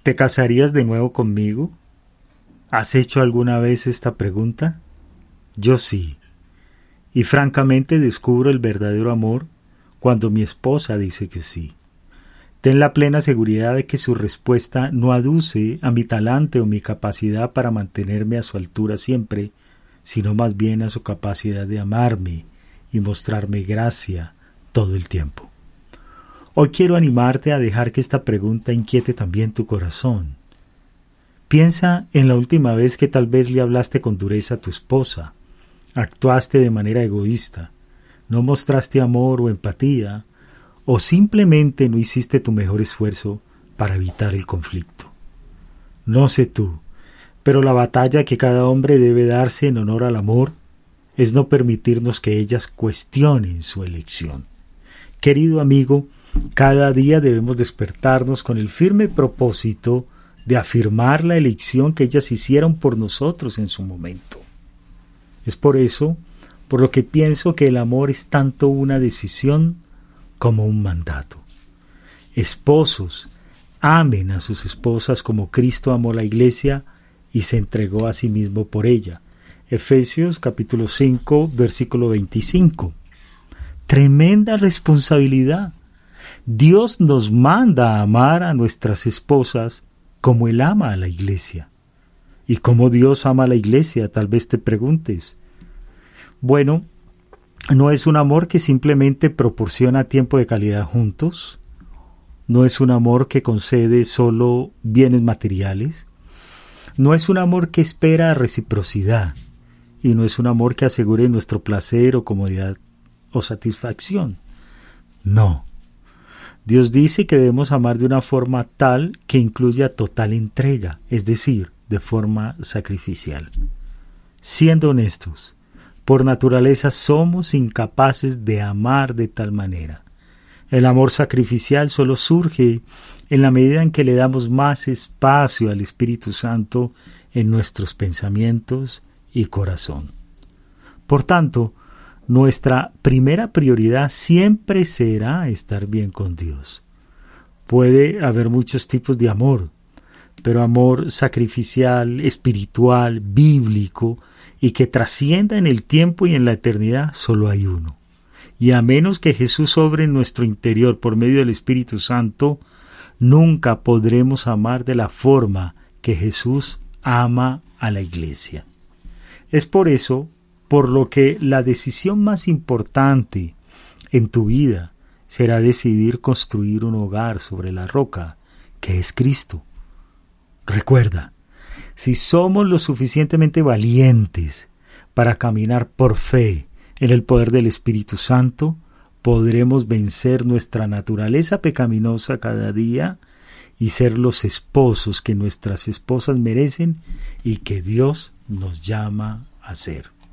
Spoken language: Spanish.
¿Te casarías de nuevo conmigo? ¿Has hecho alguna vez esta pregunta? Yo sí. Y francamente descubro el verdadero amor cuando mi esposa dice que sí. Ten la plena seguridad de que su respuesta no aduce a mi talante o mi capacidad para mantenerme a su altura siempre, sino más bien a su capacidad de amarme y mostrarme gracia todo el tiempo. Hoy quiero animarte a dejar que esta pregunta inquiete también tu corazón. Piensa en la última vez que tal vez le hablaste con dureza a tu esposa, actuaste de manera egoísta, no mostraste amor o empatía, o simplemente no hiciste tu mejor esfuerzo para evitar el conflicto. No sé tú, pero la batalla que cada hombre debe darse en honor al amor es no permitirnos que ellas cuestionen su elección. Querido amigo, cada día debemos despertarnos con el firme propósito de afirmar la elección que ellas hicieron por nosotros en su momento. Es por eso, por lo que pienso que el amor es tanto una decisión como un mandato. Esposos, amen a sus esposas como Cristo amó la iglesia y se entregó a sí mismo por ella. Efesios capítulo 5, versículo 25. Tremenda responsabilidad. Dios nos manda a amar a nuestras esposas como Él ama a la iglesia. ¿Y cómo Dios ama a la iglesia? Tal vez te preguntes. Bueno, no es un amor que simplemente proporciona tiempo de calidad juntos. No es un amor que concede solo bienes materiales. No es un amor que espera reciprocidad. Y no es un amor que asegure nuestro placer o comodidad o satisfacción. No. Dios dice que debemos amar de una forma tal que incluya total entrega, es decir, de forma sacrificial. Siendo honestos, por naturaleza somos incapaces de amar de tal manera. El amor sacrificial solo surge en la medida en que le damos más espacio al Espíritu Santo en nuestros pensamientos y corazón. Por tanto, nuestra primera prioridad siempre será estar bien con Dios. Puede haber muchos tipos de amor, pero amor sacrificial, espiritual, bíblico y que trascienda en el tiempo y en la eternidad, solo hay uno. Y a menos que Jesús obre en nuestro interior por medio del Espíritu Santo, nunca podremos amar de la forma que Jesús ama a la iglesia. Es por eso por lo que la decisión más importante en tu vida será decidir construir un hogar sobre la roca, que es Cristo. Recuerda, si somos lo suficientemente valientes para caminar por fe en el poder del Espíritu Santo, podremos vencer nuestra naturaleza pecaminosa cada día y ser los esposos que nuestras esposas merecen y que Dios nos llama a ser.